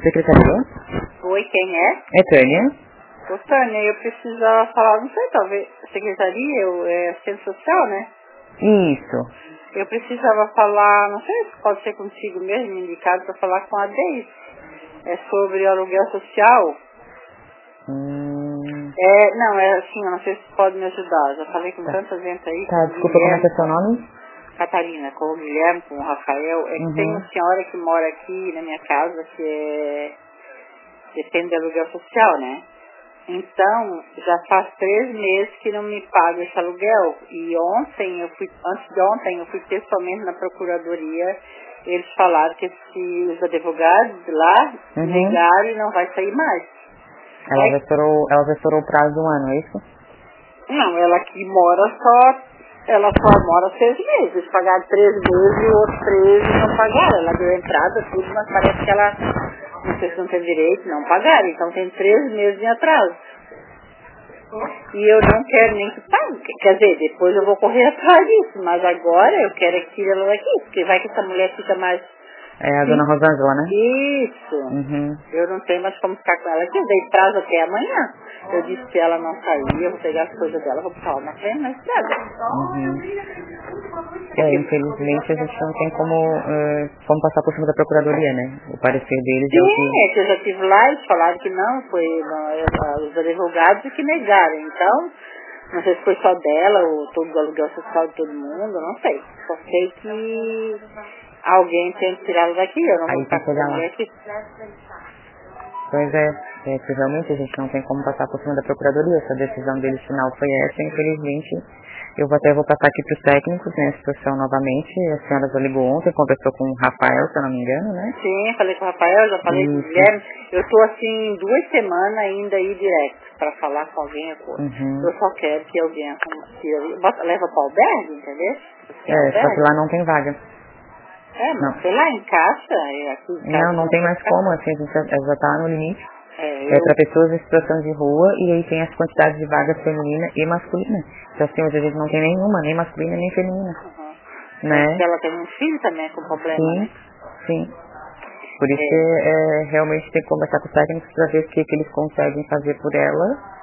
Secretaria? Oi, quem é? É Tânia? Ô, Tânia, eu precisava falar, não sei, talvez, secretaria, centro social, né? Isso. Eu precisava falar, não sei se pode ser contigo mesmo, indicado para falar com a Deise. É sobre aluguel social. Não, é assim, eu não sei se pode me ajudar. Eu já falei com tanta gente aí, Tá, com o desculpa, como é que é seu nome? Catarina, com o Guilherme, com o Rafael. É que tem uma senhora que mora aqui na minha casa que depende do aluguel social, né? Então, já faz 3 meses que não me paga esse aluguel. E antes de ontem, eu fui pessoalmente na procuradoria. Eles falaram que os advogados lá negaram e não vai sair mais. Ela já estourou o prazo do ano, é isso? Não, ela aqui ela só mora 6 meses. Eles pagaram 3 meses e outros 13 não pagaram. Ela deu entrada, tudo, mas parece que ela, não sei se não tem direito, não pagaram. Então tem 3 meses em atraso. E eu não quero nem que pague. Quer dizer, depois eu vou correr atrás disso. Mas agora eu quero que tire ela daqui. Porque vai que essa mulher fica mais... É a dona Rosângela, né? Isso. Eu não tenho mais como ficar com ela aqui. Eu dei prazo até amanhã. Eu disse que ela não saía, eu vou pegar as coisas dela, vou botar ela na frente, na estrada. Infelizmente a gente não tem como passar por cima da procuradoria, né? O parecer deles é o que... Sim, é que eu já estive lá, eles falaram que não, os advogados que negaram. Então, não sei se foi só dela ou todo o aluguel social de todo mundo, não sei. Só sei que alguém tem que tirá-lo daqui, eu não vou ficar com a mulher aqui. Pois é que realmente a gente não tem como passar por cima da procuradoria. Essa decisão deles final foi essa, infelizmente. Eu vou passar aqui para os técnicos, né, a situação novamente. A senhora já ligou ontem, conversou com o Rafael, se eu não me engano, né? Sim, falei com o Rafael, já falei com o Guilherme. Eu estou assim, 2 semanas ainda aí direto para falar com alguém a coisa. Eu só quero que alguém leva para o albergue, entendeu? Só que lá não tem vaga. Mas sei lá, em caixa, aqui em casa. Não tem mais como, assim, a gente já está no limite. Para pessoas em situação de rua, e aí tem as quantidades de vagas feminina e masculina. Então assim, hoje a gente não tem nenhuma, nem masculina nem feminina. Né? Porque ela tem um filho também com problema, né? Sim. Por isso que realmente tem que conversar com os técnicos para ver o que eles conseguem fazer por ela.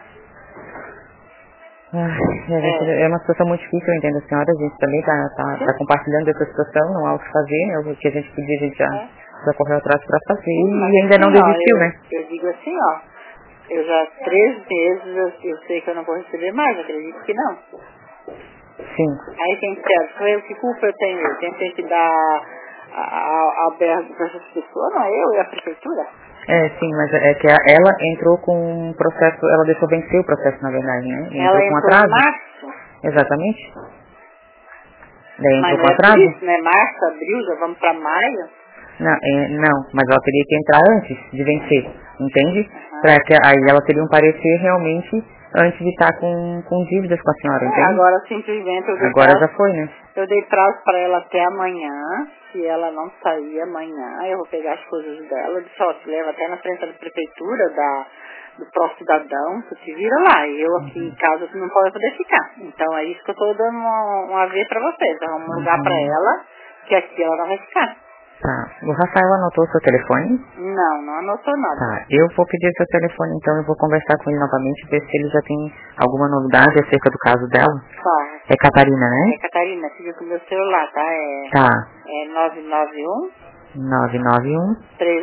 É uma situação muito difícil, eu entendo a senhora, a gente também tá compartilhando essa situação, não há o que fazer, né? O que a gente podia, a gente já correu atrás para fazer e ainda não desistiu, né? Eu digo assim, eu já 3 meses, eu sei que eu não vou receber mais, acredito que não. Sim. Aí quem serve? Sou eu, que culpa eu tenho? Eu tenho que dar albergue para essas pessoas, não é eu, é a prefeitura? Sim, mas é que ela entrou com um processo, ela deixou vencer o processo, na verdade, né? Ela com atraso. Em março? Exatamente. Daí entrou Mas com atraso. Por isso, né? Março, abril, já vamos para maio. Não, mas ela teria que entrar antes de vencer, entende? Pra que aí ela teria um parecer realmente antes de estar com dívidas com a senhora, entende? Agora simplesmente eu dei Agora já foi, né? Eu dei prazo para ela até amanhã. Se ela não sair amanhã, eu vou pegar as coisas dela. Eu disse, te leva até na frente da prefeitura, do pró-cidadão, tu te vira lá. E eu aqui em casa tu não pode poder ficar. Então é isso que eu estou dando uma vez para vocês. Arruma um lugar para ela, que aqui ela não vai ficar. Tá. O Rafael anotou o seu telefone? Não anotou nada. Tá. Eu vou pedir seu telefone, então eu vou conversar com ele novamente, ver se ele já tem alguma novidade acerca do caso dela. Tá. É Catarina, né? É Catarina, fica com o meu celular, tá? Tá. É 991 991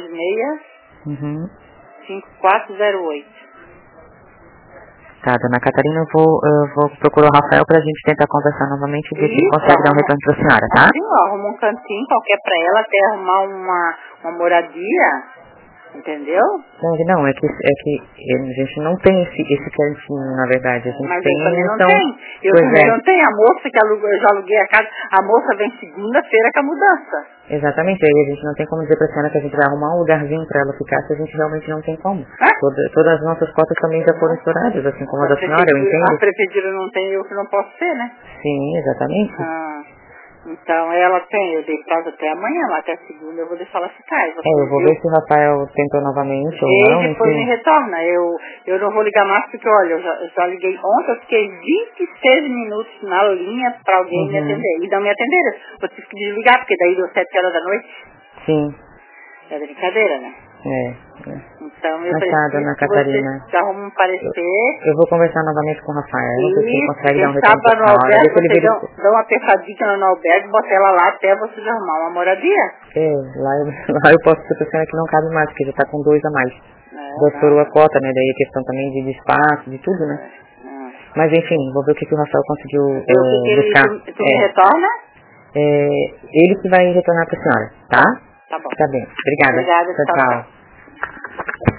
36 5408. Tá, dona Catarina, eu vou procurar o Rafael pra gente tentar conversar novamente e ver se ele consegue dar um retorno pra senhora, tá? Sim, arruma um cantinho qualquer pra ela, até arrumar uma moradia, entendeu? Não, é que a gente não tem esse cantinho, na verdade. A gente Mas tem, eu também não então... tenho. Eu também não tenho. A moça que eu já aluguei a casa, a moça vem segunda-feira com a mudança. Exatamente, aí a gente não tem como dizer pra senhora que a gente vai arrumar um lugarzinho pra ela ficar, se a gente realmente não tem como. Todas as nossas cotas também já foram estouradas, assim como a da senhora, eu entendo. A prefeitura não tem, eu que não posso ter, né? Sim, exatamente. Então ela tem, eu dei prazo até amanhã, lá até segunda eu vou deixar ela ficar. Eu vou ver se o Rafael tentou novamente ou não. E depois me retorna. Eu não vou ligar mais porque, olha, eu já liguei ontem, eu fiquei 26 minutos na linha pra alguém me atender. E não me atenderam. Eu tive que desligar, porque daí deu 7 horas da noite. Sim. É brincadeira, né? Então eu preciso Dona Catarina. Você arruma um parecer. Eu vou conversar novamente com o Rafael. Não sei se ele consegue dar um retorno pra senhora. Você dá uma apertadinha no albergue, bota ela lá até vocês arrumar uma moradia. Lá eu posso ser que não cabe mais, porque já tá com 2 a mais. Já estourou a cota, né? Daí a questão também de espaço, de tudo, né? Mas enfim, vou ver o que o Rafael conseguiu buscar. Tu me retorna? Ele que vai retornar pra senhora, tá? Tá bom. Tá bem. Obrigada. Obrigada, Tchau.